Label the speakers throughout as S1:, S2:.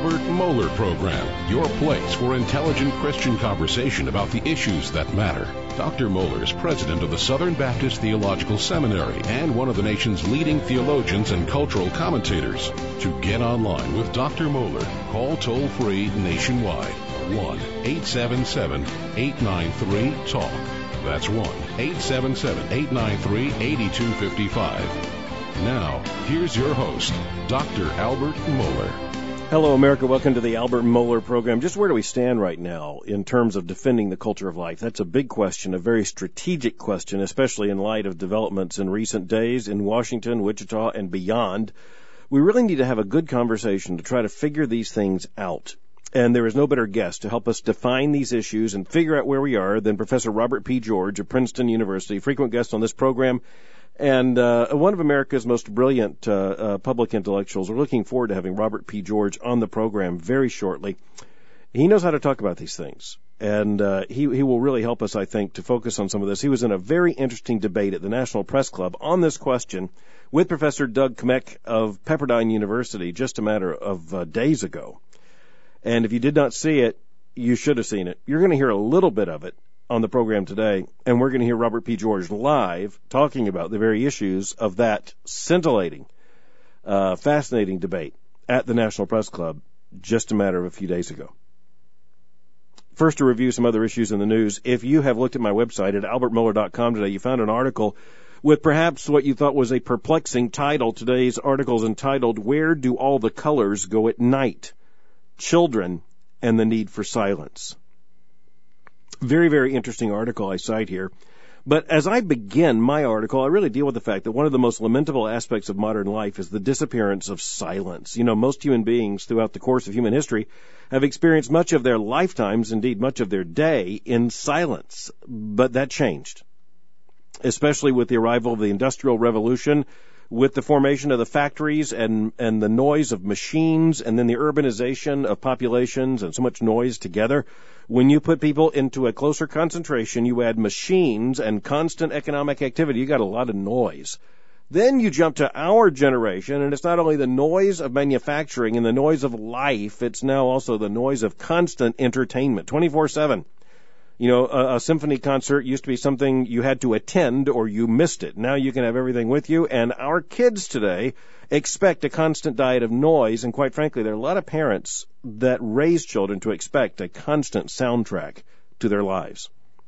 S1: Albert Mohler Program, your place for intelligent Christian conversation about the issues that matter. Dr. Mohler is president of the Southern Baptist Theological Seminary and one of the nation's leading theologians and cultural commentators. To get online with Dr. Mohler, call toll-free nationwide, 1-877-893-TALK. That's 1-877-893-8255. Now, here's your host, Dr. Albert Mohler.
S2: Hello, America. Welcome to the Albert Mohler Program. Just where do we stand right now in terms of defending the culture of life? That's a big question, a very strategic question, especially in light of developments in recent days in Washington, Wichita, and beyond. We really need to have a good conversation to try to figure these things out. And there is no better guest to help us define these issues and figure out where we are than Professor Robert P. George of Princeton University, frequent guest on this program, and one of America's most brilliant public intellectuals. We're looking forward to having Robert P. George on the program very shortly. He knows how to talk about these things, and he will really help us, I think, to focus on some of this. He was in a very interesting debate at the National Press Club on this question with Professor Doug Kmek of Pepperdine University just a matter of days ago. And if you did not see it, you should have seen it. You're going to hear a little bit of it on the program today, and we're going to hear Robert P. George live talking about the very issues of that scintillating, fascinating debate at the National Press Club just a matter of a few days ago. First, to review some other issues in the news. If you have looked at my website at albertmohler.com today, you found an article with perhaps what you thought was a perplexing title. Today's article is entitled, "Where Do All the Colors Go at Night? Children and the Need for Silence." Very, very interesting article I cite here. But as I begin my article, I really deal with the fact that one of the most lamentable aspects of modern life is the disappearance of silence. You know, most human beings throughout the course of human history have experienced much of their lifetimes, indeed much of their day, in silence. But that changed, especially with the arrival of the Industrial Revolution, with the formation of the factories and the noise of machines, and then the urbanization of populations and so much noise together. When you put people into a closer concentration, you add machines and constant economic activity, you got a lot of noise. Then you jump to our generation, and it's not only the noise of manufacturing and the noise of life, it's now also the noise of constant entertainment, 24/7. You know, a symphony concert used to be something you had to attend or you missed it. Now you can have everything with you, and our kids today expect a constant diet of noise, and quite frankly, there are a lot of parents that raise children to expect a constant soundtrack to their lives.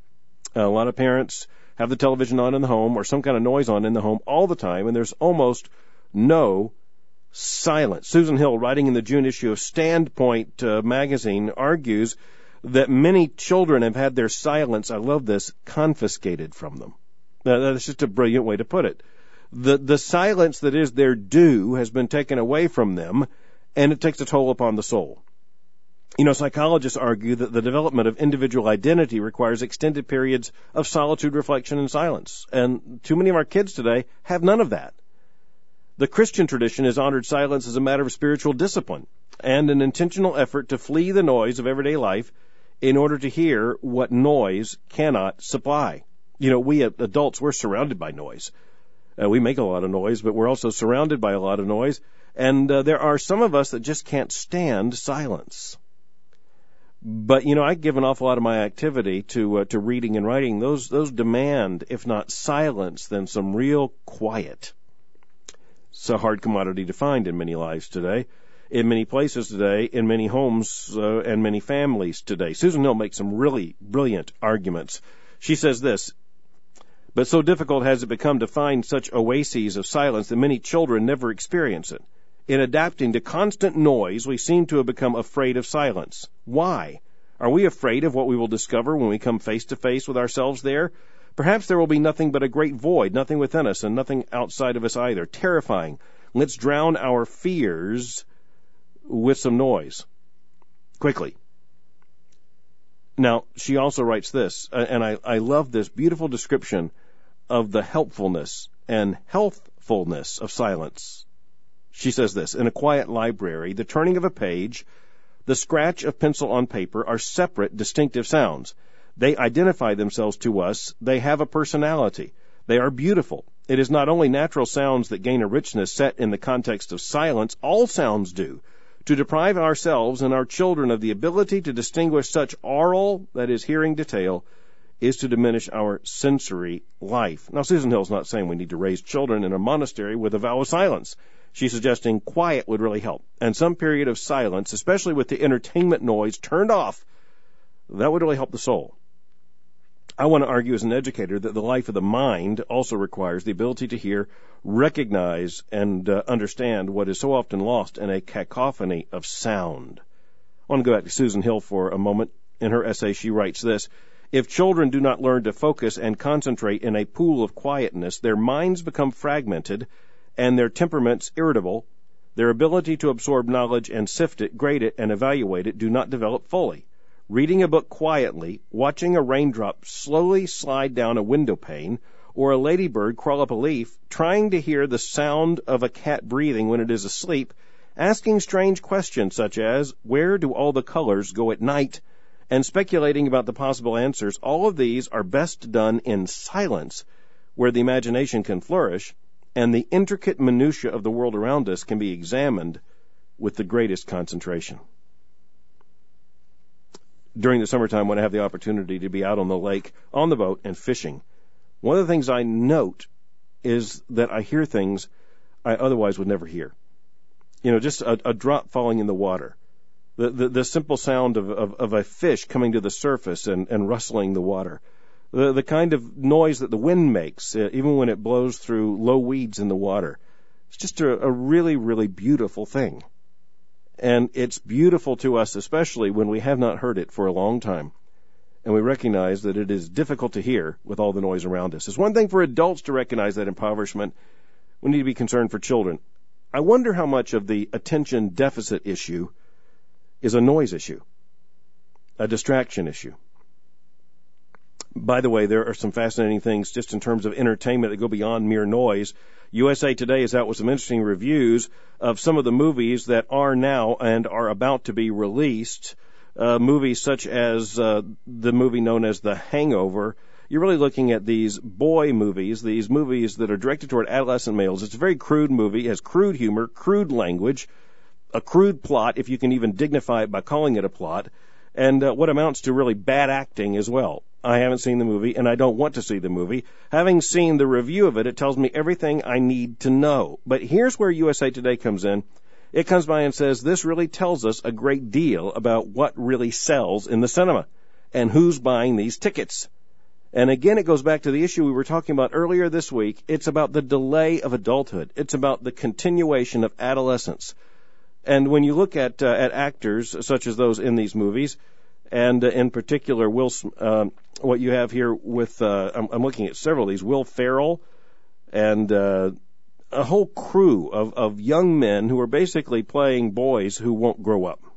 S2: A lot of parents have the television on in the home or some kind of noise on in the home all the time, and there's almost no silence. Susan Hill, writing in the June issue of Standpoint magazine, argues that many children have had their silence, I love this, confiscated from them. Now, that's just a brilliant way to put it. The silence that is their due has been taken away from them, and it takes a toll upon the soul. You know, psychologists argue that the development of individual identity requires extended periods of solitude, reflection, and silence. And too many of our kids today have none of that. The Christian tradition has honored silence as a matter of spiritual discipline and an intentional effort to flee the noise of everyday life in order to hear what noise cannot supply. You know, we adults, we're surrounded by noise. We make a lot of noise, but we're also surrounded by a lot of noise. And there are some of us that just can't stand silence. But, you know, I give an awful lot of my activity to reading and writing. Those demand, if not silence, then some real quiet. It's a hard commodity to find in many lives today, in many places today, in many homes and many families today. Susan Hill makes some really brilliant arguments. She says this, "But so difficult has it become to find such oases of silence that many children never experience it. In adapting to constant noise, we seem to have become afraid of silence. Why? Are we afraid of what we will discover when we come face to face with ourselves there? Perhaps there will be nothing but a great void, nothing within us and nothing outside of us either. Terrifying. Let's drown our fears with some noise. Quickly." Now, she also writes this, and I love this beautiful description of the helpfulness and healthfulness of silence. She says this, "In a quiet library, the turning of a page, the scratch of pencil on paper are separate, distinctive sounds. They identify themselves to us. They have a personality. They are beautiful. It is not only natural sounds that gain a richness set in the context of silence. All sounds do. To deprive ourselves and our children of the ability to distinguish such aural, that is, hearing detail, is to diminish our sensory life. Now, Susan Hill's not saying we need to raise children in a monastery with a vow of silence. She's suggesting quiet would really help, and some period of silence, especially with the entertainment noise turned off, that would really help the soul. I want to argue as an educator that the life of the mind also requires the ability to hear, recognize, and understand what is so often lost in a cacophony of sound. I want to go back to Susan Hill for a moment. In her essay, she writes this: if children do not learn to focus and concentrate in a pool of quietness, their minds become fragmented and their temperaments irritable. Their ability to absorb knowledge and sift it, grade it, and evaluate it do not develop fully. Reading a book quietly, watching a raindrop slowly slide down a window pane, or a ladybird crawl up a leaf, trying to hear the sound of a cat breathing when it is asleep, asking strange questions such as, where do all the colors go at night, and speculating about the possible answers, all of these are best done in silence, where the imagination can flourish, and the intricate minutiae of the world around us can be examined with the greatest concentration. During the summertime, when I have the opportunity to be out on the lake, on the boat, and fishing, one of the things I note is that I hear things I otherwise would never hear. You know, just a drop falling in the water, the simple sound of a fish coming to the surface and rustling the water, the kind of noise that the wind makes, even when it blows through low weeds in the water. It's just a really, really beautiful thing. And it's beautiful to us, especially when we have not heard it for a long time. And we recognize that it is difficult to hear with all the noise around us. It's one thing for adults to recognize that impoverishment. We need to be concerned for children. I wonder how much of the attention deficit issue is a noise issue, a distraction issue. By the way, there are some fascinating things just in terms of entertainment that go beyond mere noise. USA Today is out with some interesting reviews of some of the movies that are now and are about to be released. Movies such as the movie known as The Hangover. You're really looking at these boy movies, these movies that are directed toward adolescent males. It's a very crude movie. It has crude humor, crude language, a crude plot, if you can even dignify it by calling it a plot, and what amounts to really bad acting as well. I haven't seen the movie, and I don't want to see the movie. Having seen the review of it, it tells me everything I need to know. But here's where USA Today comes in. It comes by and says, this really tells us a great deal about what really sells in the cinema and who's buying these tickets. And again, it goes back to the issue we were talking about earlier this week. It's about the delay of adulthood. It's about the continuation of adolescence. And when you look at actors such as those in these movies, and in particular, what you have here with, I'm looking at several of these, Will Ferrell and a whole crew of young men who are basically playing boys who won't grow up.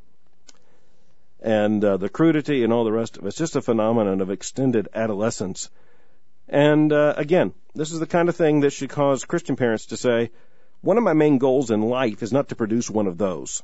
S2: And the crudity and all the rest of it. It's just a phenomenon of extended adolescence. And again, this is the kind of thing that should cause Christian parents to say, one of my main goals in life is not to produce one of those.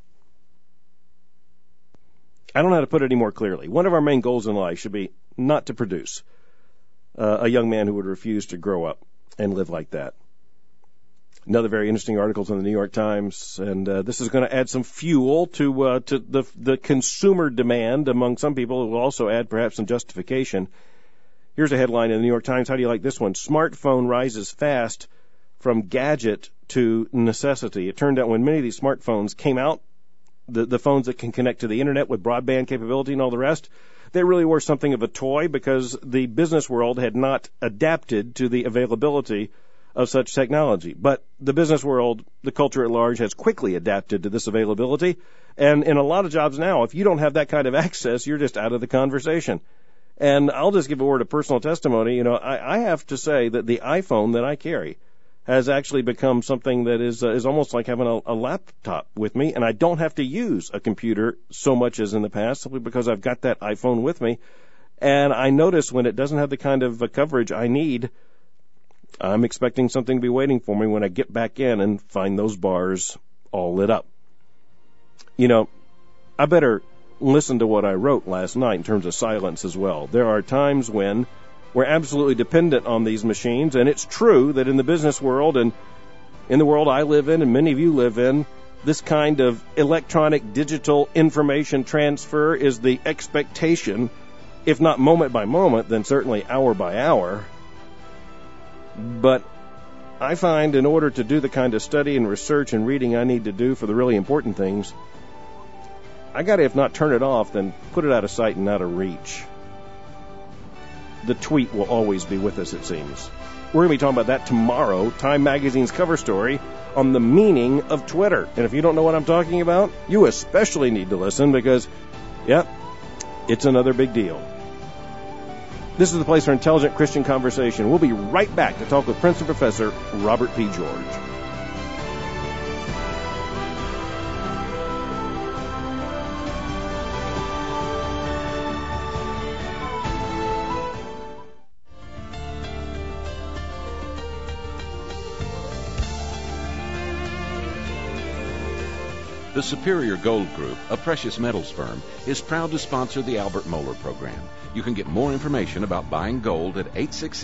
S2: I don't know how to put it any more clearly. One of our main goals in life should be not to produce a young man who would refuse to grow up and live like that. Another very interesting article in the New York Times, and this is going to add some fuel to the consumer demand among some people. It will also add perhaps some justification. Here's a headline in the New York Times. How do you like this one? Smartphone rises fast from gadget to necessity. It turned out when many of these smartphones came out, the phones that can connect to the internet with broadband capability and all the rest, they really were something of a toy because the business world had not adapted to the availability of such technology. But the business world, the culture at large, has quickly adapted to this availability. And in a lot of jobs now, if you don't have that kind of access, you're just out of the conversation. And I'll just give a word of personal testimony. You know, I have to say that the iPhone that I carry has actually become something that is almost like having a laptop with me, and I don't have to use a computer so much as in the past, simply because I've got that iPhone with me. And I notice when it doesn't have the kind of coverage I need, I'm expecting something to be waiting for me when I get back in and find those bars all lit up. You know, I better listen to what I wrote last night in terms of silence as well. There are times when we're absolutely dependent on these machines, and it's true that in the business world and in the world I live in and many of you live in, This kind of electronic digital information transfer is the expectation, if not moment by moment, then certainly hour by hour. But I find in order to do the kind of study and research and reading I need to do for the really important things, I got to, if not turn it off, then put it out of sight and out of reach. The tweet will always be with us, it seems. We're going to be talking about that tomorrow, Time Magazine's cover story on the meaning of Twitter. And if you don't know what I'm talking about, you especially need to listen because, it's another big deal. This is the place for intelligent Christian conversation. We'll be right back to talk with Princeton Professor Robert P. George.
S1: The Superior Gold Group, a precious metals firm, is proud to sponsor the Albert Mohler program. You can get more information about buying gold at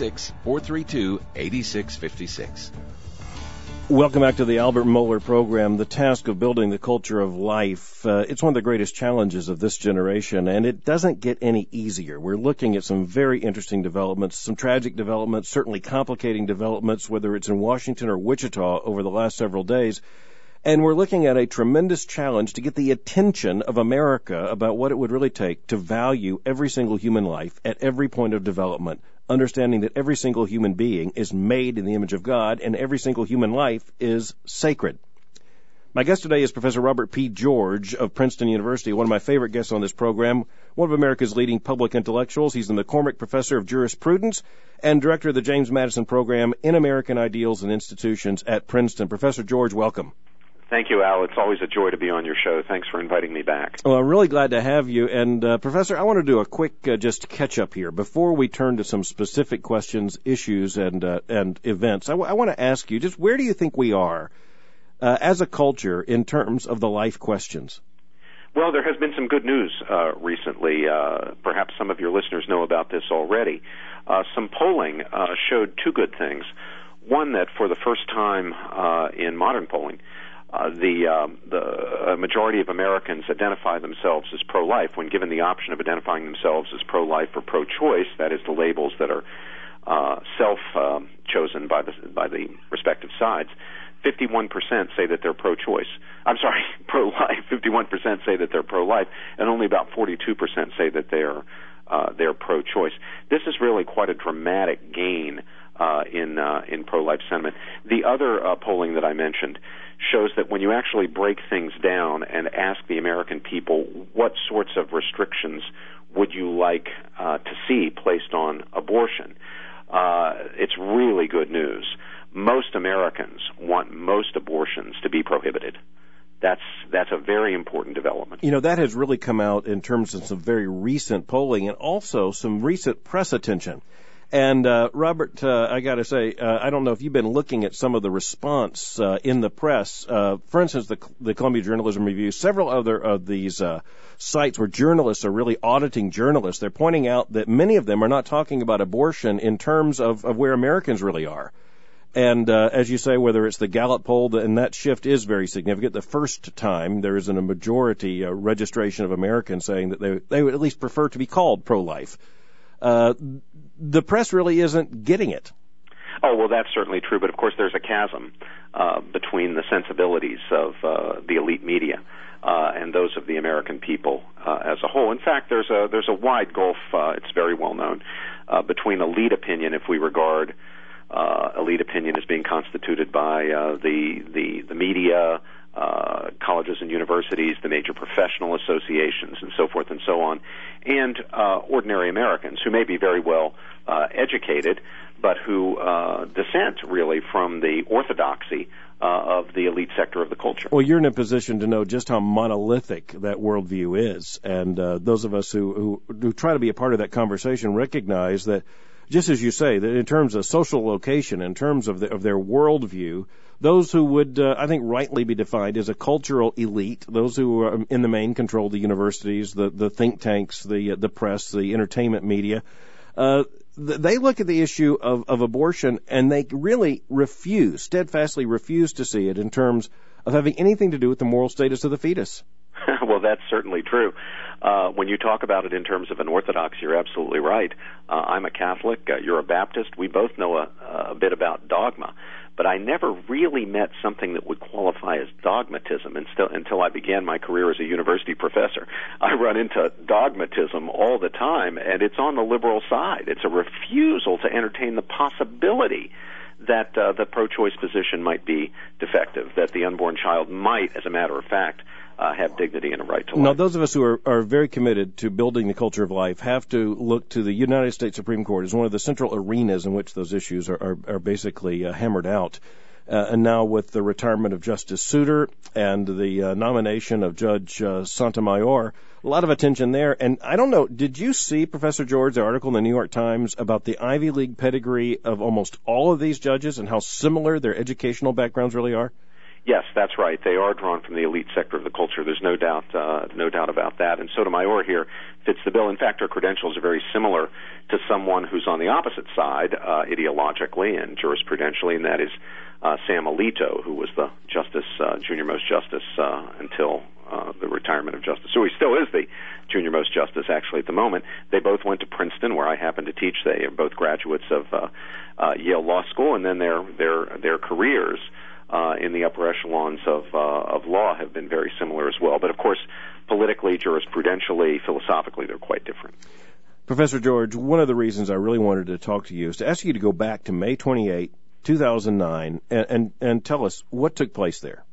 S1: 866-432-8656.
S2: Welcome back to the Albert Mohler program. The task of building the culture of life, it's one of the greatest challenges of this generation, and it doesn't get any easier. We're looking at some very interesting developments, some tragic developments, certainly complicating developments, whether it's in Washington or Wichita over the last several days. And we're looking at a tremendous challenge to get the attention of America about what it would really take to value every single human life at every point of development, understanding that every single human being is made in the image of God and every single human life is sacred. My guest today is Professor Robert P. George of Princeton University, one of my favorite guests on this program, one of America's leading public intellectuals. He's the McCormick Professor of Jurisprudence and Director of the James Madison Program in American Ideals and Institutions at Princeton. Professor George, welcome.
S3: Thank you, Al. It's always a joy to be on your show. Thanks for inviting me back.
S2: Well, I'm really glad to have you. And, Professor, I want to do a quick just catch-up here. Before we turn to some specific questions, issues, and events, I want to ask you, just where do you think we are as a culture in terms of the life questions?
S3: Well, there has been some good news recently. Perhaps some of your listeners know about this already. Some polling showed two good things. One, that for the first time in modern polling, the majority of Americans identify themselves as pro-life. When given the option of identifying themselves as pro-life or pro-choice, that is the labels that are self-chosen by the respective sides, 51% say that they're pro-choice. I'm sorry, pro-life. 51% say that they're pro-life, and only about 42% say that they're pro-choice. This is really quite a dramatic gain in pro-life sentiment. The other polling that I mentioned shows that when you actually break things down and ask the American people what sorts of restrictions would you like to see placed on abortion, it's really good news. Most Americans want most abortions to be prohibited. That's a very important development.
S2: You know, that has really come out in terms of some very recent polling and also some recent press attention. And, Robert, I got to say, I don't know if you've been looking at some of the response in the press. For instance, the Columbia Journalism Review, several other of these sites where journalists are really auditing journalists, they're pointing out that many of them are not talking about abortion in terms of where Americans really are. And as you say, whether it's the Gallup poll, and that shift is very significant. The first time there is a majority registration of Americans saying that they would at least prefer to be called pro-life. The press really isn't getting it.
S3: Oh, well, that's certainly true. But, of course, there's a chasm between the sensibilities of the elite media and those of the American people as a whole. In fact, there's a wide gulf, it's very well known, between elite opinion, if we regard elite opinion as being constituted by the media, colleges and universities, the major professional associations, and so forth and so on, and ordinary Americans who may be very well educated, but who dissent really from the orthodoxy of the elite sector of the culture.
S2: Well, you're in a position to know just how monolithic that worldview is, and those of us who try to be a part of that conversation recognize that, just as you say, that in terms of social location, in terms of their worldview, those who would, I think, rightly be defined as a cultural elite, those who are in the main control the universities, the think tanks, the press, the entertainment media, they look at the issue of abortion, and they really steadfastly refuse to see it in terms of having anything to do with the moral status of the fetus.
S3: Well, that's certainly true. When you talk about it in terms of an Orthodox, you're absolutely right. I'm a Catholic. You're a Baptist. We both know a bit about dogma. But I never really met something that would qualify as dogmatism until I began my career as a university professor. I run into dogmatism all the time, and it's on the liberal side. It's a refusal to entertain the possibility that the pro-choice position might be defective, that the unborn child might, as a matter of fact, have dignity and a right to life.
S2: Now, those of us who are very committed to building the culture of life have to look to the United States Supreme Court as one of the central arenas in which those issues are basically hammered out. And now with the retirement of Justice Souter and the nomination of Judge Sotomayor, a lot of attention there. And I don't know, did you see, Professor George, the article in the New York Times about the Ivy League pedigree of almost all of these judges and how similar their educational backgrounds really are?
S3: Yes, that's right. They are drawn from the elite sector of the culture. There's no doubt about that. And Sotomayor here fits the bill. In fact, her credentials are very similar to someone who's on the opposite side, ideologically and jurisprudentially, and that is Sam Alito, who was the junior most justice until the retirement of Justice. So he still is the junior most justice, actually, at the moment. They both went to Princeton, where I happen to teach. They are both graduates of Yale Law School, and then their careers in the upper echelons of law have been very similar as well. But of course, politically, jurisprudentially, philosophically, they're quite different.
S2: Professor George, one of the reasons I really wanted to talk to you is to ask you to go back to May 28, 2009, and tell us what took place there.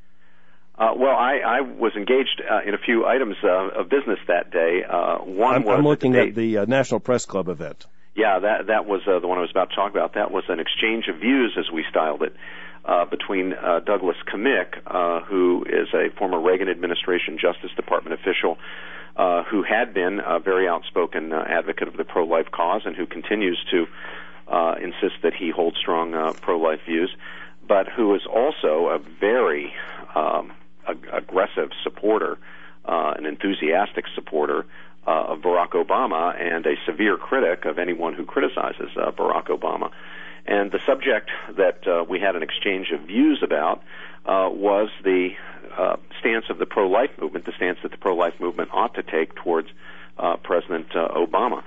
S3: Well, I was engaged in a few items of business that day.
S2: I'm looking at the National Press Club event.
S3: Yeah, that was the one I was about to talk about. That was an exchange of views, as we styled it, between Douglas Kamik, who is a former Reagan administration Justice Department official, who had been a very outspoken advocate of the pro-life cause and who continues to insist that he holds strong pro-life views, but who is also a very aggressive supporter, an enthusiastic supporter of Barack Obama and a severe critic of anyone who criticizes Barack Obama. And the subject that we had an exchange of views about was the stance of the pro-life movement, the stance that the pro-life movement ought to take towards President Obama.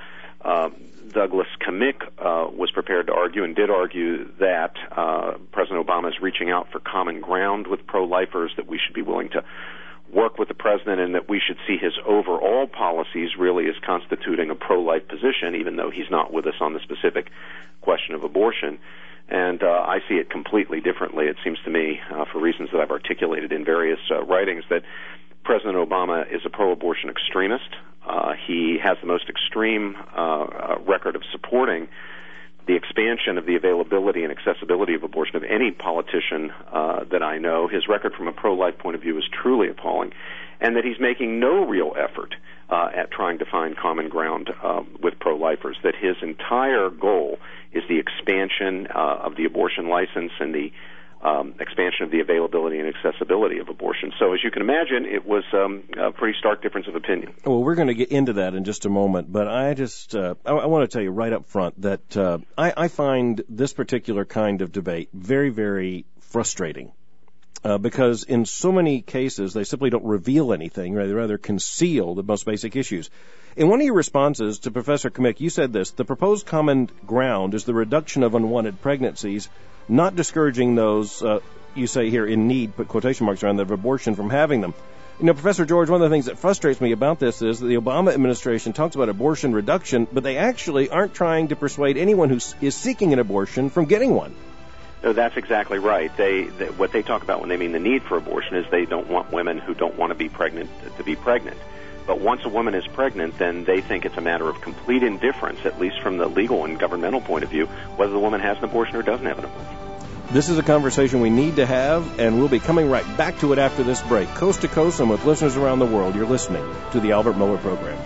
S3: Douglas Kamik was prepared to argue and did argue that President Obama is reaching out for common ground with pro-lifers, that we should be willing to work with the president, and that we should see his overall policies really as constituting a pro-life position, even though he's not with us on the specific question of abortion. And I see it completely differently. It seems to me, for reasons that I've articulated in various writings, that President Obama is a pro-abortion extremist. He has the most extreme record of supporting the expansion of the availability and accessibility of abortion of any politician that I know. His record from a pro-life point of view is truly appalling, and that he's making no real effort at trying to find common ground with pro-lifers, that his entire goal is the expansion of the abortion license and the expansion of the availability and accessibility of abortion. So as you can imagine, it was a pretty stark difference of opinion.
S2: Well, we're going to get into that in just a moment, but I just I want to tell you right up front that I find this particular kind of debate very, very frustrating because in so many cases they simply don't reveal anything, they rather conceal the most basic issues. In one of your responses to Professor Kamik, you said this: the proposed common ground is the reduction of unwanted pregnancies, not discouraging those, you say here, in need, put quotation marks around, of abortion from having them. You know, Professor George, one of the things that frustrates me about this is that the Obama administration talks about abortion reduction, but they actually aren't trying to persuade anyone who is seeking an abortion from getting one.
S3: No, that's exactly right. What they talk about when they mean the need for abortion is they don't want women who don't want to be pregnant to be pregnant. But once a woman is pregnant, then they think it's a matter of complete indifference, at least from the legal and governmental point of view, whether the woman has an abortion or doesn't have an abortion.
S2: This is a conversation we need to have, and we'll be coming right back to it after this break. Coast to coast and with listeners around the world, you're listening to the Albert Mohler Program.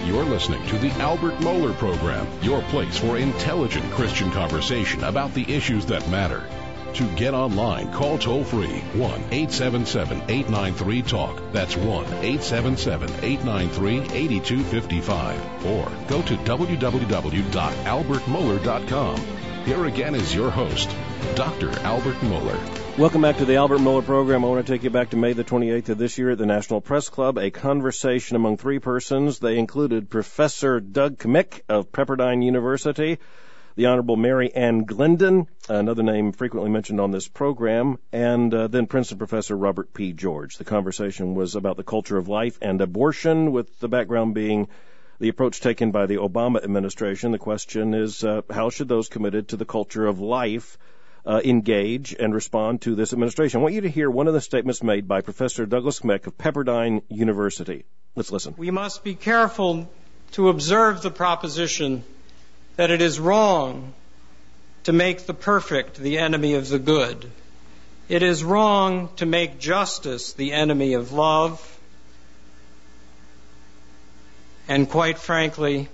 S1: You're listening to the Albert Mohler Program, your place for intelligent Christian conversation about the issues that matter. To get online, call toll-free 1-877-893-TALK. That's 1-877-893-8255. Or go to www.albertmohler.com. Here again is your host, Dr. Albert Mohler.
S2: Welcome back to the Albert Mohler Program. I want to take you back to May the 28th of this year at the National Press Club, a conversation among three persons. They included Professor Doug Kmiec of Pepperdine University, the Honorable Mary Ann Glendon, another name frequently mentioned on this program, and then Princeton Professor Robert P. George. The conversation was about the culture of life and abortion, with the background being the approach taken by the Obama administration. The question is, how should those committed to the culture of life engage and respond to this administration? I want you to hear one of the statements made by Professor Douglas Kmiec of Pepperdine University. Let's listen.
S4: We must be careful to observe the proposition that it is wrong to make the perfect the enemy of the good. It is wrong to make justice the enemy of love. And quite frankly,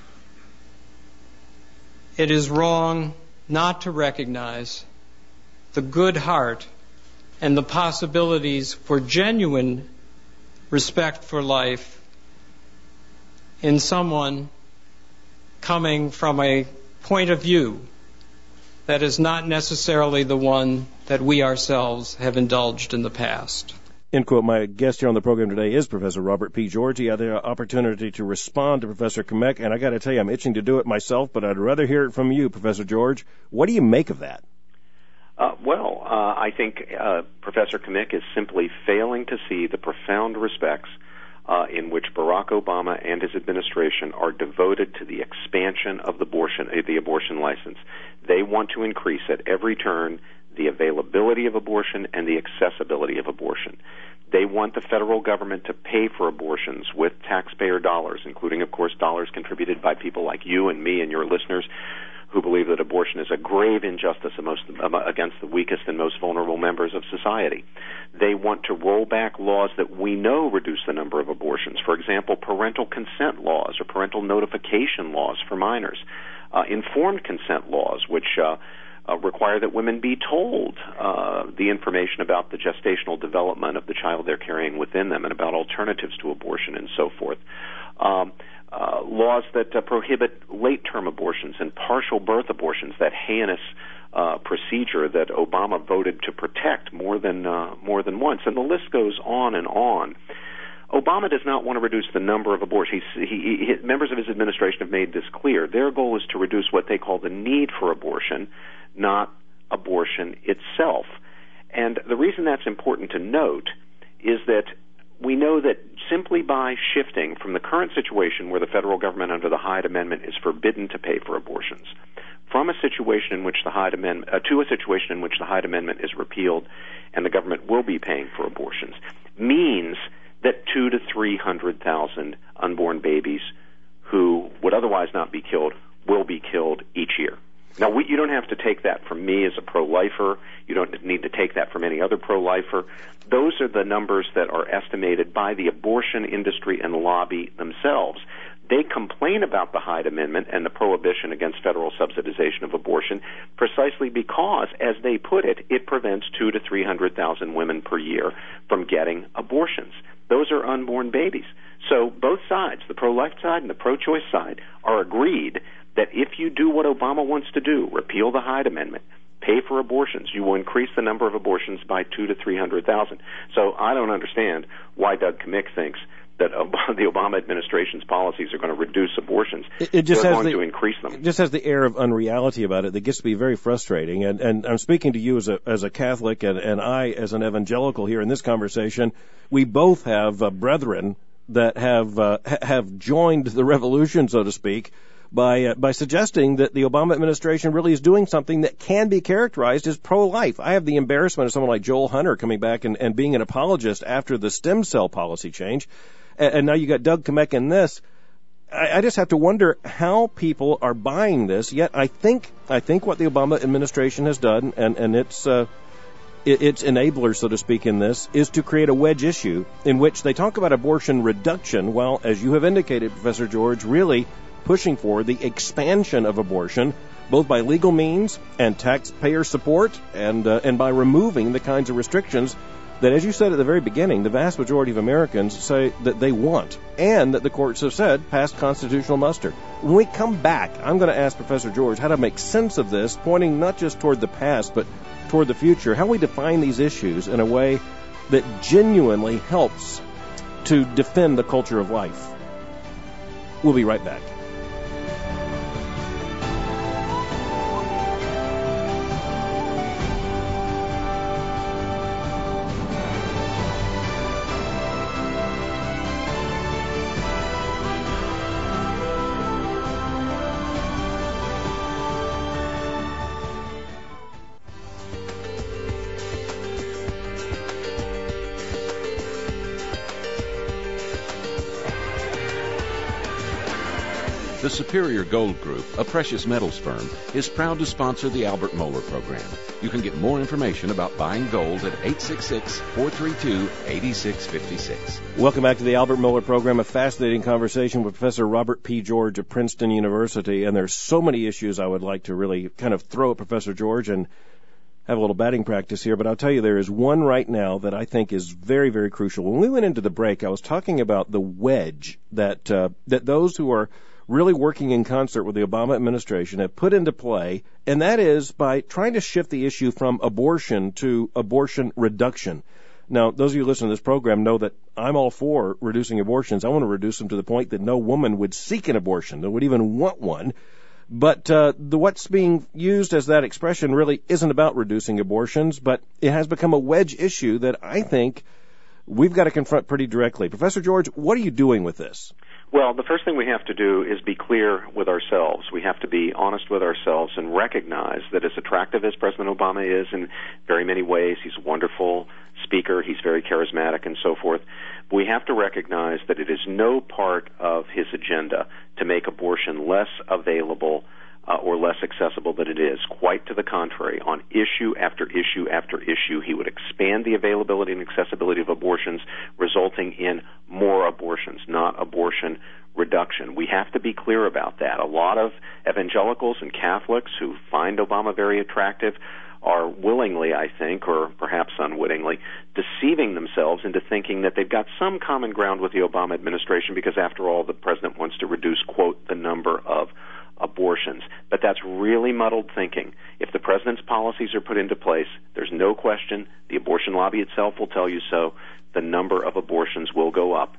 S4: it is wrong not to recognize the good heart and the possibilities for genuine respect for life in someone coming from a point of view that is not necessarily the one that we ourselves have indulged in the past.
S2: End quote. My guest here on the program today is Professor Robert P. George. He had the opportunity to respond to Professor Kmiec, and I got to tell you, I'm itching to do it myself, but I'd rather hear it from you, Professor George. What do you make of that?
S3: I think Professor Kmiec is simply failing to see the profound respects in which Barack Obama and his administration are devoted to the expansion of the abortion license. They want to increase at every turn the availability of abortion and the accessibility of abortion. They want the federal government to pay for abortions with taxpayer dollars, including, of course, dollars contributed by people like you and me and your listeners who believe that abortion is a grave injustice against the weakest and most vulnerable members of society. They want to roll back laws that we know reduce the number of abortions. For example, parental consent laws or parental notification laws for minors, informed consent laws, which require that women be told the information about the gestational development of the child they're carrying within them and about alternatives to abortion and so forth. Laws that prohibit late-term abortions and partial birth abortions, that heinous procedure that Obama voted to protect more than once, and the list goes on and on. Obama does not want to reduce the number of abortions. Members of his administration have made this clear. Their goal is to reduce what they call the need for abortion, not abortion itself. And the reason that's important to note is that we know that simply by shifting from the current situation where the federal government under the Hyde Amendment is forbidden to pay for abortions, from a situation in which the Hyde Amendment to a situation in which the Hyde Amendment is repealed and the government will be paying for abortions, means that 200,000 to 300,000 unborn babies who would otherwise not be killed will be killed each year. Now, you don't have to take that from me as a pro-lifer. You don't need to take that from any other pro-lifer. Those are the numbers that are estimated by the abortion industry and lobby themselves. They complain about the Hyde Amendment and the prohibition against federal subsidization of abortion precisely because, as they put it, it prevents 200,000 to 300,000 women per year from getting abortions. Those are unborn babies. So both sides, the pro-life side and the pro-choice side, are agreed that if you do what Obama wants to do, repeal the Hyde Amendment, pay for abortions, you will increase the number of abortions by 200,000 to 300,000. So I don't understand why Doug Kmiec thinks that the Obama administration's policies are going to reduce abortions.
S2: It just
S3: They're
S2: has
S3: going to increase them.
S2: It just has the air of unreality about it that gets to be very frustrating. And I'm speaking to you as a Catholic and I as an evangelical here in this conversation. We both have brethren that have joined the revolution, so to speak, by suggesting that the Obama administration really is doing something that can be characterized as pro-life. I have the embarrassment of someone like Joel Hunter coming back and being an apologist after the stem cell policy change. And now you got Doug Kmiec in this. I just have to wonder how people are buying this. Yet I think what the Obama administration has done, and its enabler, so to speak, in this, is to create a wedge issue in which they talk about abortion reduction, while, as you have indicated, Professor George, really pushing for the expansion of abortion, both by legal means and taxpayer support, and by removing the kinds of restrictions that, as you said at the very beginning, the vast majority of Americans say that they want, and that the courts have said passed constitutional muster. When we come back, I'm going to ask Professor George how to make sense of this, pointing not just toward the past, but toward the future, how we define these issues in a way that genuinely helps to defend the culture of life. We'll be right back.
S1: The Superior Gold Group, a precious metals firm, is proud to sponsor the Albert Mohler program. You can get more information about buying gold at 866-432-8656.
S2: Welcome back to the Albert Mohler program, a fascinating conversation with Professor Robert P. George of Princeton University. And there's so many issues I would like to really kind of throw at Professor George and have a little batting practice here. But I'll tell you, there is one right now that I think is very, very crucial. When we went into the break, I was talking about the wedge that those who are really working in concert with the Obama administration have put into play, and that is by trying to shift the issue from abortion to abortion reduction. Now, those of you listening to this program know that I'm all for reducing abortions. I want to reduce them to the point that no woman would seek an abortion, that would even want one. But what's being used as that expression really isn't about reducing abortions, but it has become a wedge issue that I think we've got to confront pretty directly. Professor George, what are you doing with this?
S3: Well, the first thing we have to do is be clear with ourselves. We have to be honest with ourselves and recognize that as attractive as President Obama is in very many ways, he's a wonderful speaker, he's very charismatic and so forth, we have to recognize that it is no part of his agenda to make abortion less available or less accessible than it is. Quite to the contrary. On issue after issue after issue, he would expand the availability and accessibility of abortions, resulting in more abortions, not abortion reduction. We have to be clear about that. A lot of evangelicals and Catholics who find Obama very attractive are willingly, I think, or perhaps unwittingly, deceiving themselves into thinking that they've got some common ground with the Obama administration because, after all, the president wants to reduce, quote, the number of abortions. But that's really muddled thinking. If the president's policies are put into place, there's no question, the abortion lobby itself will tell you so, the number of abortions will go up.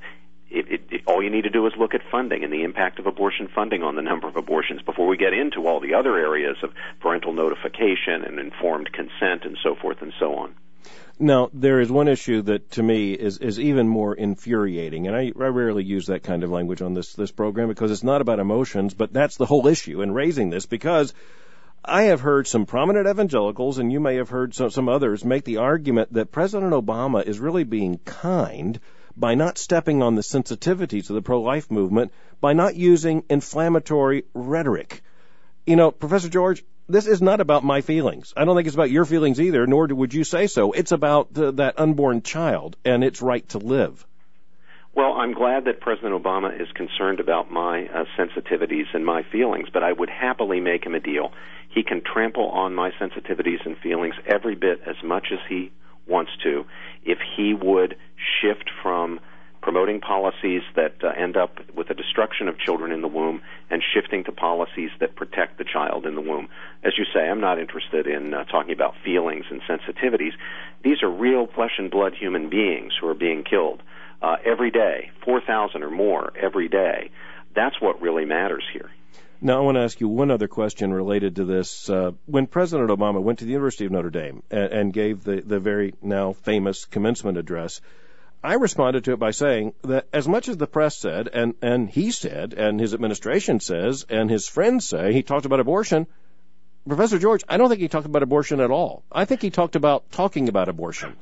S3: All you need to do is look at funding and the impact of abortion funding on the number of abortions before we get into all the other areas of parental notification and informed consent and so forth and so on.
S2: Now, there is one issue that, to me, is even more infuriating, and I rarely use that kind of language on this program because it's not about emotions, but that's the whole issue in raising this, because I have heard some prominent evangelicals, and you may have heard some others, make the argument that President Obama is really being kind by not stepping on the sensitivities of the pro-life movement, by not using inflammatory rhetoric. You know, Professor George, this is not about my feelings. I don't think it's about your feelings either, nor would you say so. It's about that unborn child and its right to live.
S3: Well, I'm glad that President Obama is concerned about my sensitivities and my feelings, but I would happily make him a deal. He can trample on my sensitivities and feelings every bit as much as he wants to if he would shift from promoting policies that end up with the destruction of children in the womb and shifting to policies that protect the child in the womb. As you say, I'm not interested in talking about feelings and sensitivities. These are real flesh and blood human beings who are being killed every day, 4,000 or more every day. That's what really matters here.
S2: Now, I want to ask you one other question related to this. When President Obama went to the University of Notre Dame and gave the very now famous commencement address, I responded to it by saying that as much as the press said, and he said, and his administration says, and his friends say, he talked about abortion, Professor George, I don't think he talked about abortion at all. I think he talked about talking about abortion.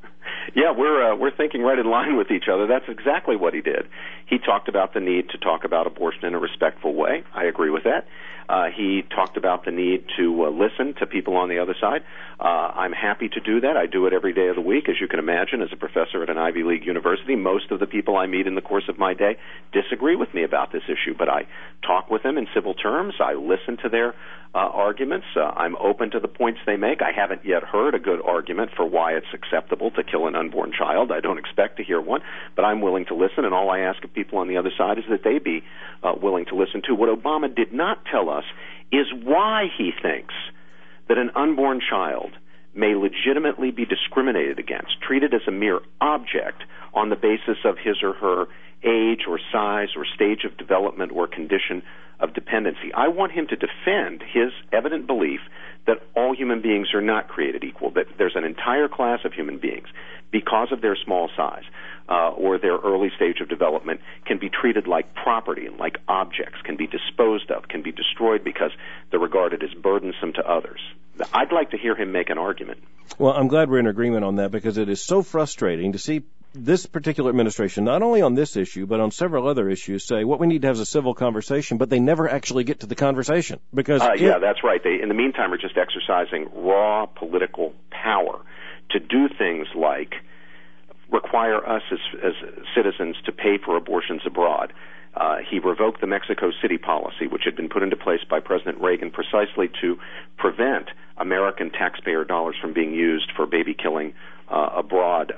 S3: Yeah, we're thinking right in line with each other. That's exactly what he did. He talked about the need to talk about abortion in a respectful way. I agree with that. He talked about the need to listen to people on the other side. I'm happy to do that. I do it every day of the week, as you can imagine, as a professor at an Ivy League university. Most of the people I meet in the course of my day disagree with me about this issue, but I talk with them in civil terms. I listen to their arguments. I'm open to the points they make. I haven't yet heard a good argument for why it's acceptable to kill an unborn child. I don't expect to hear one, but I'm willing to listen, and all I ask of people on the other side is that they be willing to listen to. What Obama did not tell us is why he thinks that an unborn child may legitimately be discriminated against, treated as a mere object on the basis of his or her age or size or stage of development or condition of dependency. I want him to defend his evident belief that all human beings are not created equal, that there's an entire class of human beings, because of their small size or their early stage of development, can be treated like property and like objects, can be disposed of, can be destroyed because they're regarded as burdensome to others. I'd like to hear him make an argument.
S2: Well, I'm glad we're in agreement on that, because it is so frustrating to see this particular administration, not only on this issue, but on several other issues, say what we need to have is a civil conversation, but they never actually get to the conversation. Because
S3: yeah, that's right. They, in the meantime, are just exercising raw political power to do things like require us as citizens to pay for abortions abroad. He revoked the Mexico City policy, which had been put into place by President Reagan precisely to prevent American taxpayer dollars from being used for baby killing abroad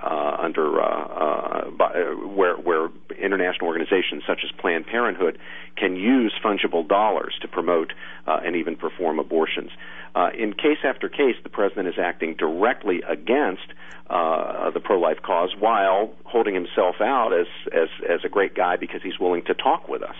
S3: where international organizations such as Planned Parenthood can use fungible dollars to promote and even perform abortions. In case after case, the president is acting directly against the pro-life cause while holding himself out as a great guy because he's willing to talk with us.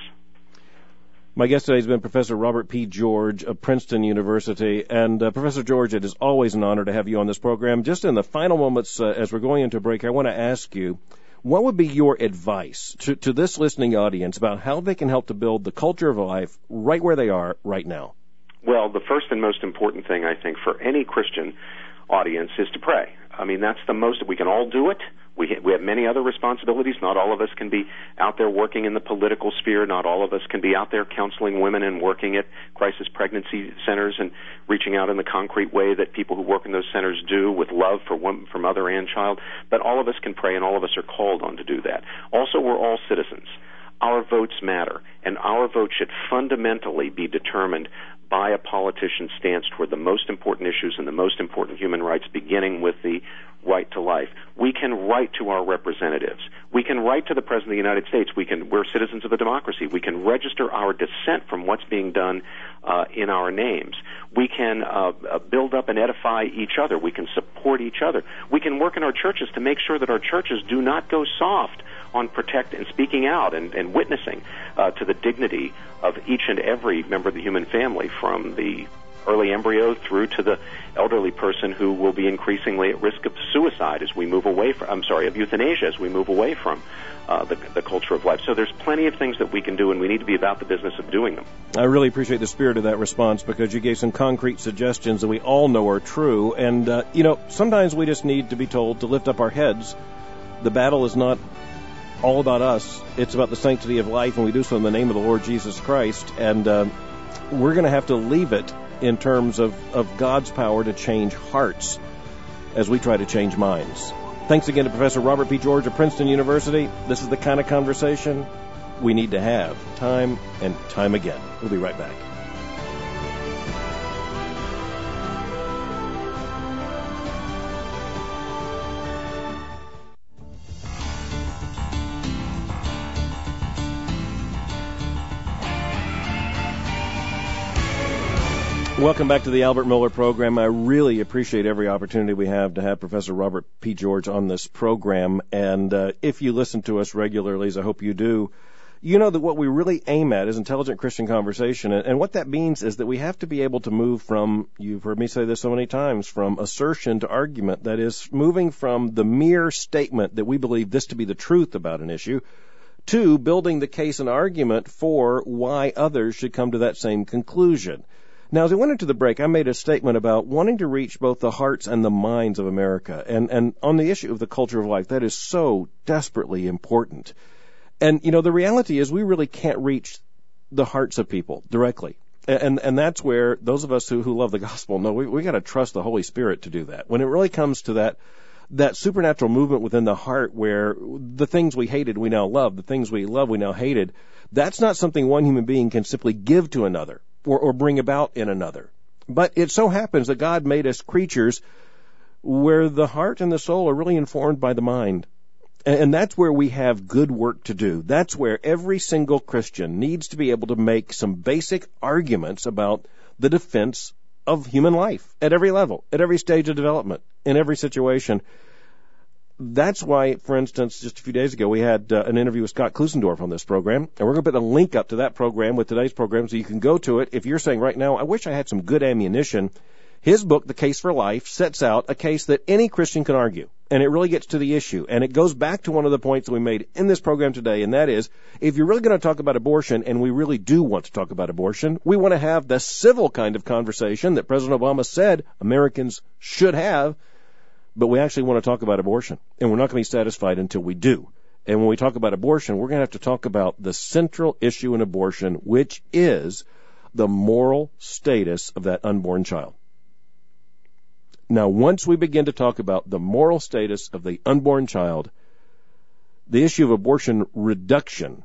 S2: My guest today has been Professor Robert P. George of Princeton University. And Professor George, it is always an honor to have you on this program. Just in the final moments as we're going into a break, I want to ask you, what would be your advice to this listening audience about how they can help to build the culture of life right where they are right now?
S3: Well, the first and most important thing, I think, for any Christian audience is to pray. I mean, that's the most. We can all do it. We have many other responsibilities. Not all of us can be out there working in the political sphere. Not all of us can be out there counseling women and working at crisis pregnancy centers and reaching out in the concrete way that people who work in those centers do with love for mother and child. But all of us can pray, and all of us are called on to do that. Also, we're all citizens. Our votes matter, and our vote should fundamentally be determined by a politician's stance toward the most important issues and the most important human rights, beginning with the right to life. We can write to our representatives. We can write to the President of the United States. We're citizens of a democracy. We can register our dissent from what's being done in our names. We can build up and edify each other. We can support each other. We can work in our churches to make sure that our churches do not go soft on protect and speaking out and witnessing to the dignity of each and every member of the human family, from the early embryo through to the elderly person who will be increasingly at risk of suicide as we move away from, of euthanasia as we move away from the culture of life. So there's plenty of things that we can do, and we need to be about the business of doing them.
S2: I really appreciate the spirit of that response, because you gave some concrete suggestions that we all know are true. And, sometimes we just need to be told to lift up our heads. The battle is not all about us. It's about the sanctity of life, and we do so in the name of the Lord Jesus Christ. And we're going to have to leave it in terms of God's power to change hearts as we try to change minds. Thanks again to Professor Robert P. George of Princeton University. This is the kind of conversation we need to have time and time again. We'll be right back. Welcome back to the Albert Mohler program. I really appreciate every opportunity we have to have Professor Robert P. George on this program. And if you listen to us regularly, as I hope you do, you know that what we really aim at is intelligent Christian conversation. And what that means is that we have to be able to move from, you've heard me say this so many times, from assertion to argument. That is, moving from the mere statement that we believe this to be the truth about an issue to building the case and argument for why others should come to that same conclusion. Now, as I went into the break, I made a statement about wanting to reach both the hearts and the minds of America. And on the issue of the culture of life, that is so desperately important. And, the reality is we really can't reach the hearts of people directly. And that's where those of us who love the gospel know we got to trust the Holy Spirit to do that. When it really comes to that supernatural movement within the heart where the things we hated we now love, the things we love we now hated, that's not something one human being can simply give to another or bring about in another. But it so happens that God made us creatures where the heart and the soul are really informed by the mind. And that's where we have good work to do. That's where every single Christian needs to be able to make some basic arguments about the defense of human life at every level, at every stage of development, in every situation. That's why, for instance, just a few days ago, we had an interview with Scott Klusendorf on this program, and we're going to put a link up to that program with today's program so you can go to it. If you're saying right now, I wish I had some good ammunition, his book, The Case for Life, sets out a case that any Christian can argue, and it really gets to the issue. And it goes back to one of the points that we made in this program today, and that is, if you're really going to talk about abortion, and we really do want to talk about abortion, we want to have the civil kind of conversation that President Obama said Americans should have, but we actually want to talk about abortion, and we're not going to be satisfied until we do. And when we talk about abortion, we're going to have to talk about the central issue in abortion, which is the moral status of that unborn child. Now, once we begin to talk about the moral status of the unborn child, the issue of abortion reduction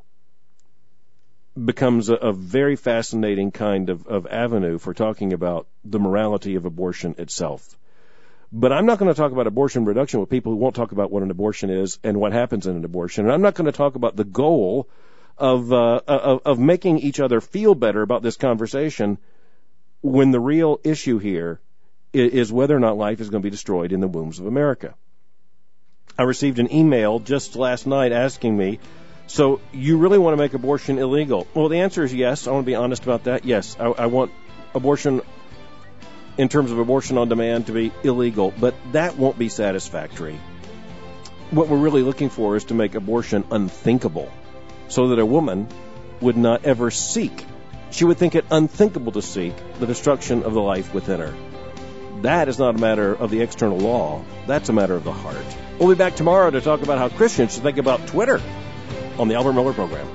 S2: becomes a very fascinating kind of avenue for talking about the morality of abortion itself. But I'm not going to talk about abortion reduction with people who won't talk about what an abortion is and what happens in an abortion. And I'm not going to talk about the goal of making each other feel better about this conversation when the real issue here is whether or not life is going to be destroyed in the wombs of America. I received an email just last night asking me, so you really want to make abortion illegal? Well, the answer is yes. I want to be honest about that. Yes, I want abortion, in terms of abortion on demand, to be illegal, but that won't be satisfactory. What we're really looking for is to make abortion unthinkable, so that a woman would not ever seek. She would think it unthinkable to seek the destruction of the life within her. That is not a matter of the external law. That's a matter of the heart. We'll be back tomorrow to talk about how Christians should think about Twitter on the Albert Miller Program.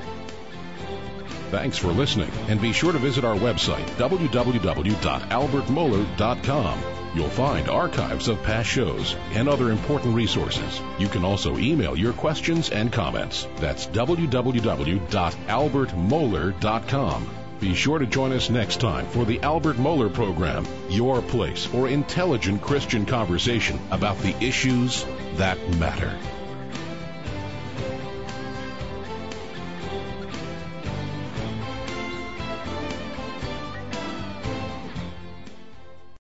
S1: Thanks for listening, and be sure to visit our website, www.albertmoller.com. You'll find archives of past shows and other important resources. You can also email your questions and comments. That's www.albertmoller.com. Be sure to join us next time for the Albert Moeller Program, your place for intelligent Christian conversation about the issues that matter.